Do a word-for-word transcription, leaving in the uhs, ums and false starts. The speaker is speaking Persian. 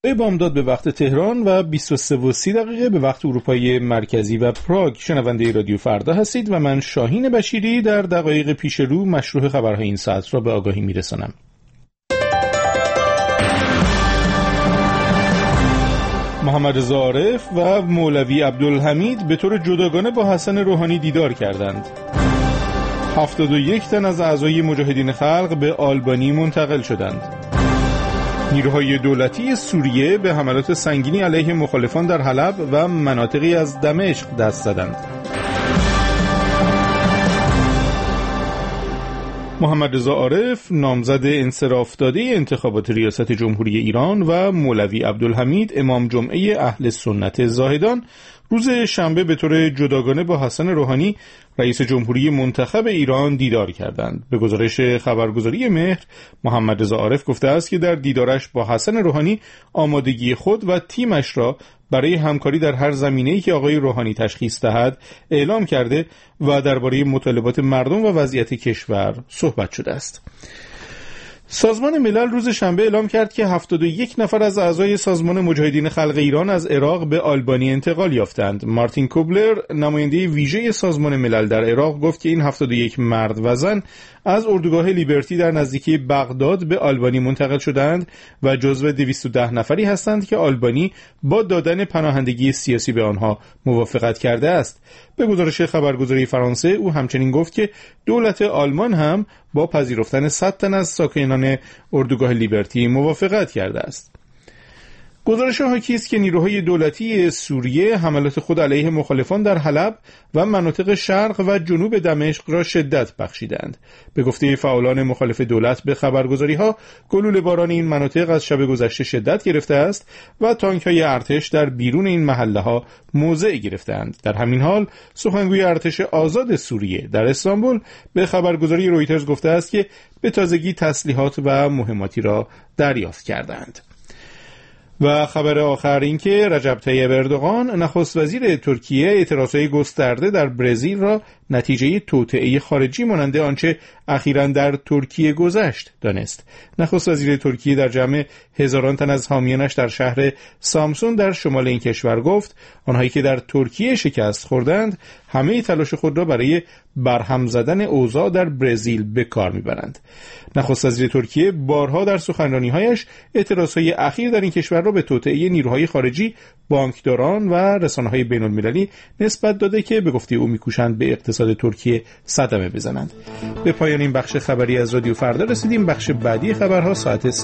بامداد به وقت تهران و بیست و سه و سی دقیقه به وقت اروپای مرکزی و پراگ شنونده رادیو فردا هستید و من شاهین بشیری در دقایق پیش رو مشروع خبرهای این ساعت را به آگاهی میرسانم. محمد رضا عارف و مولوی عبدالحمید به طور جداگانه با حسن روحانی دیدار کردند. هفتاد و یک تن از اعضای مجاهدین خلق به آلبانی منتقل شدند. نیروهای دولتی سوریه به حملات سنگینی علیه مخالفان در حلب و مناطقی از دمشق دست زدند. محمد رضا عارف نامزد انصراف داده انتخابات ریاست جمهوری ایران و مولوی عبدالحمید امام جمعه اهل سنت زاهدان روز شنبه به طور جداگانه با حسن روحانی رئیس جمهوری منتخب ایران دیدار کردند. به گزارش خبرگزاری مهر، محمد رضا عارف گفته است که در دیدارش با حسن روحانی آمادگی خود و تیمش را برای همکاری در هر زمینه‌ای که آقای روحانی تشخیص دهد اعلام کرده و درباره مطالبات مردم و وضعیت کشور صحبت شده است. سازمان ملل روز شنبه اعلام کرد که هفتاد و یک نفر از اعضای سازمان مجاهدین خلق ایران از عراق به آلبانی انتقال یافتند. مارتین کوبلر، نماینده ویژه سازمان ملل در عراق، گفت که این هفتاد و یک مرد و زن از اردوگاه لیبرتی در نزدیکی بغداد به آلبانی منتقل شدند و جزو دویست و ده نفری هستند که آلبانی با دادن پناهندگی سیاسی به آنها موافقت کرده است. به گزارش خبرگزاری فرانسه او همچنین گفت که دولت آلمان هم با پذیرفتن صد تن از ساکنان اردوگاه لیبرتی موافقت کرده است. گزارش حاکی است که نیروهای دولتی سوریه حملات خود علیه مخالفان در حلب و مناطق شرق و جنوب دمشق را شدت بخشیدند. به گفته فعالان مخالف دولت به خبرگزاری‌ها، گلوله باران این مناطق از شب گذشته شدت گرفته است و تانک‌های ارتش در بیرون این محله‌ها موضع گرفتند. در همین حال سخنگوی ارتش آزاد سوریه در استانبول به خبرگزاری رویترز گفته است که به تازگی تسلیحات و مهماتی را دریافت کردند. و خبر آخر این که رجب طیب اردوغان نخست وزیر ترکیه اعتراضهای گسترده در برزیل را نتیجه توطئه خارجی مانند آنچه اخیراً در ترکیه گذشت دانست. نخست وزیر ترکیه در جمع هزاران تن از حامیانش در شهر سامسون در شمال این کشور گفت آنهایی که در ترکیه شکست خوردند همه تلاش خود را برای برهم زدن اوضاع در برزیل به کار میبرند. نخست وزیر ترکیه بارها در سخنرانی‌هایش اعتراضهای اخیر در این کشور را به توطئه نیروهای خارجی، بانکداران و رسانه‌های بین‌المللی نسبت داده که به گفته او می‌کوشند به اقتصاد ترکیه صدمه بزنند. به پایان این بخش خبری از رادیو فردا رسیدیم. بخش بعدی خبرها ساعت